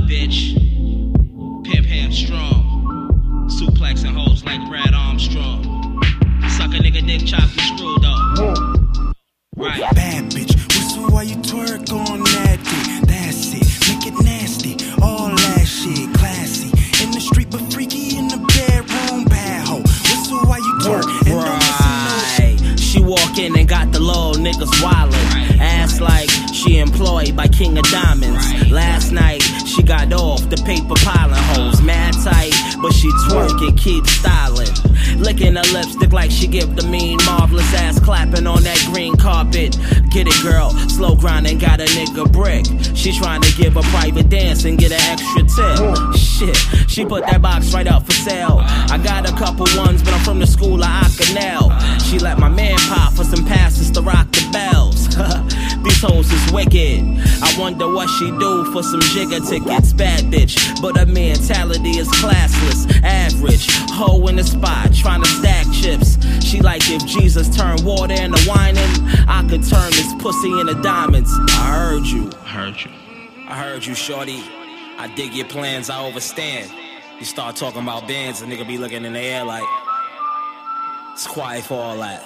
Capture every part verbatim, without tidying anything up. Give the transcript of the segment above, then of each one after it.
bitch. Pimp hand strong. Suplexing hoes like Brad Armstrong. Suck a nigga dick, chop and screw though. Right. Bad bitch, whistle while you twerk on that dick. That's it, make it nasty. All that shit, classy. In the street, but freaky in the bedroom. Bad hoe, whistle while you twerk. And right. Don't she walk in and got the little niggas wildin'. Right. Ass like she employed by King of Diamonds. Right. Last night she got off the paper piling hoes. Mad tight, but she twerk and keep styling. Licking her lipstick like she give the mean marvelous ass clapping on that green carpet. Get it, girl, slow grinding, got a nigga brick. She trying to give a private dance and get an extra tip. Shit, she put that box right up for sale. I got a couple ones, but I'm from the school of Acanel. She let my man pop for some passes to rock the bells. These hoes is wicked. I wonder what she do for some jigger tickets. Bad bitch, but her mentality is classless. Average, hoe in the spot, trying to stack chips. She like if Jesus turned water into wine, I could turn this pussy into diamonds. I heard you. I heard you. I heard you, shorty. I dig your plans, I overstand. You start talking about bands, a nigga be looking in the air like it's quiet for all that.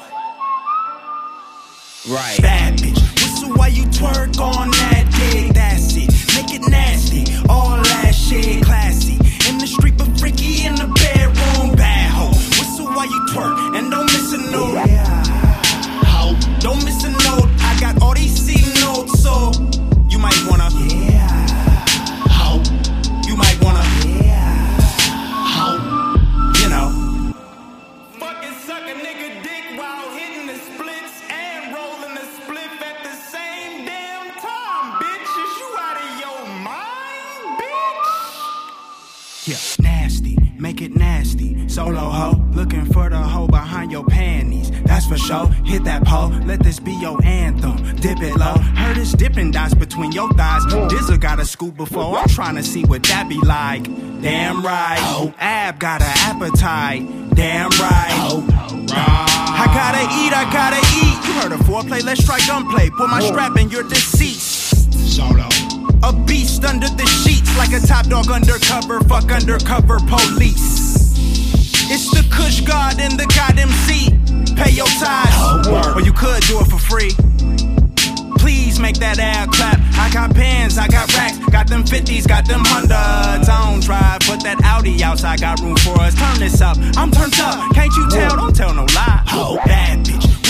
Right. Bad bitch, whistle while you twerk on that dick. That's it, make it nasty. All that shit, classy. In the street, but freaky in the bedroom. Bad hoe, whistle while you twerk and don't miss a note. Yeah. Ho, don't miss a note. I got all these C notes, so you might wanna. Yeah. Ho, you might wanna. Yeah. Ho, you know. Fucking suck a nigga dick while hitting the splits and rolling the spliff at the same damn time, bitch. Is you out of your mind, bitch? Yeah, nasty, make it nasty. Solo hoe, looking for the hoe behind your panties. That's for sure. Hit that pole, let this be your anthem. Dip it low, heard it's dipping dots between your thighs. Dizzle got a scoop before, I'm trying to see what that be like. Damn right. Oh. Ab got an appetite. Damn right. Oh. I gotta eat, I gotta eat. You heard of foreplay, let's try gunplay. Put my strap in your deceased. Solo. A beast under the sheets, like a top dog undercover. Fuck undercover police. It's the Kush God and the God M C. Pay your tithes, oh, or you could do it for free. Please make that air clap. I got pens, I got racks, got them fifties, got them hundreds. I don't drive, but that Audi outside got room for us. Turn this up, I'm turned up. Can't you tell? Don't tell no lie. Oh, bad bitch.